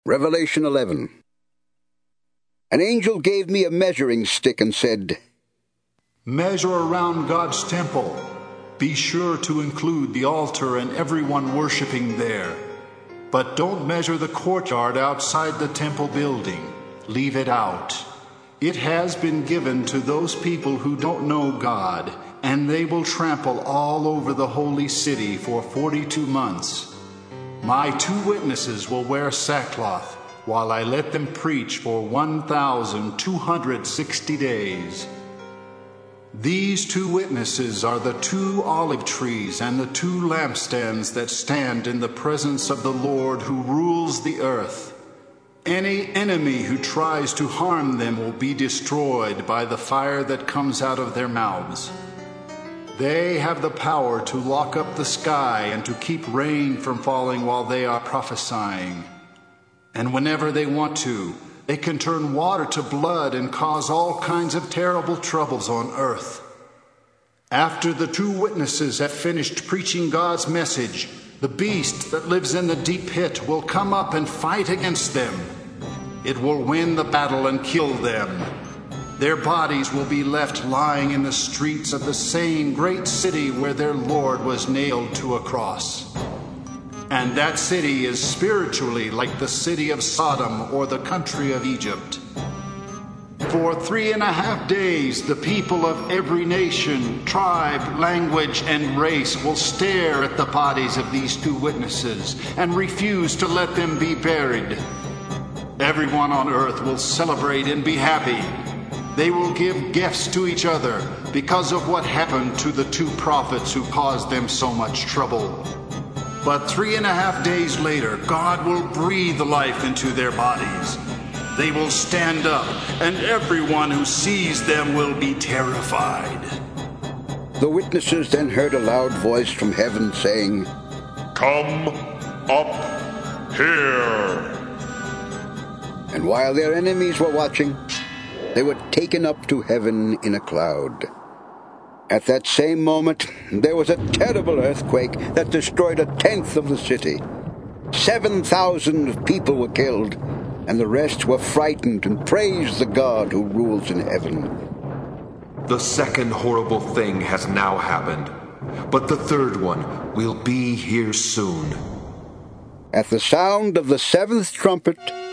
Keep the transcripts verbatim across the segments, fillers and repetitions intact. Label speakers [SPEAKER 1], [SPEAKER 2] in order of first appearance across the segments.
[SPEAKER 1] Revelation eleven. An angel gave me a measuring stick and said,
[SPEAKER 2] "Measure around God's temple. Be sure to include the altar and everyone worshiping there. But don't measure the courtyard outside the temple building. Leave it out. It has been given to those people who don't know God, and they will trample all over the holy city for forty-two months. My two witnesses will wear sackcloth, while I let them preach for one thousand two hundred sixty days. These two witnesses are the two olive trees and the two lampstands that stand in the presence of the Lord who rules the earth. Any enemy who tries to harm them will be destroyed by the fire that comes out of their mouths. They have the power to lock up the sky and to keep rain from falling while they are prophesying. And whenever they want to, they can turn water to blood and cause all kinds of terrible troubles on earth. After the two witnesses have finished preaching God's message, the beast that lives in the deep pit will come up and fight against them. It will win the battle and kill them. Their bodies will be left lying in the streets of the same great city where their Lord was nailed to a cross. And that city is spiritually like the city of Sodom or the country of Egypt. For three and a half days, the people of every nation, tribe, language, and race will stare at the bodies of these two witnesses and refuse to let them be buried. Everyone on earth will celebrate and be happy. They will give gifts to each other because of what happened to the two prophets who caused them so much trouble. But three and a half days later, God will breathe life into their bodies. They will stand up, and everyone who sees them will be terrified.
[SPEAKER 1] The witnesses then heard a loud voice from heaven saying,
[SPEAKER 3] "Come up here."
[SPEAKER 1] And while their enemies were watching, they were taken up to heaven in a cloud. At that same moment, there was a terrible earthquake that destroyed a tenth of the city. Seven thousand people were killed, and the rest were frightened and praised the God who rules in heaven.
[SPEAKER 4] The second horrible thing has now happened, but the third one will be here soon.
[SPEAKER 1] At the sound of the seventh trumpet,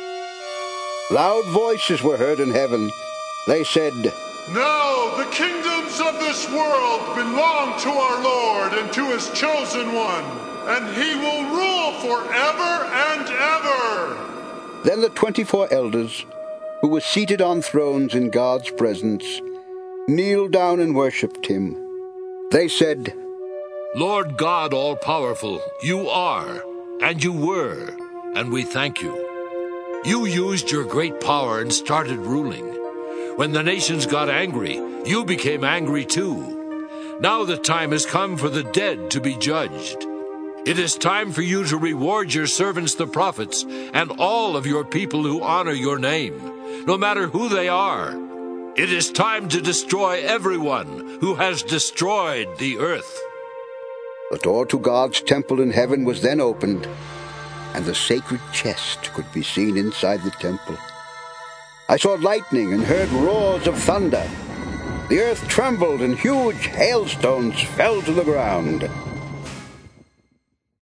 [SPEAKER 1] loud voices were heard in heaven. They said,
[SPEAKER 3] "Now the kingdoms of this world belong to our Lord and to his chosen one, and he will rule forever and ever."
[SPEAKER 1] Then the twenty-four elders, who were seated on thrones in God's presence, kneeled down and worshipped him. They said,
[SPEAKER 5] "Lord God all-powerful, you are, and you were, and we thank you. You used your great power and started ruling. When the nations got angry, you became angry too. Now the time has come for the dead to be judged. It is time for you to reward your servants the prophets and all of your people who honor your name, no matter who they are. It is time to destroy everyone who has destroyed the earth."
[SPEAKER 1] The door to God's temple in heaven was then opened, and the sacred chest could be seen inside the temple. I saw lightning and heard roars of thunder. The earth trembled and huge hailstones fell to the ground.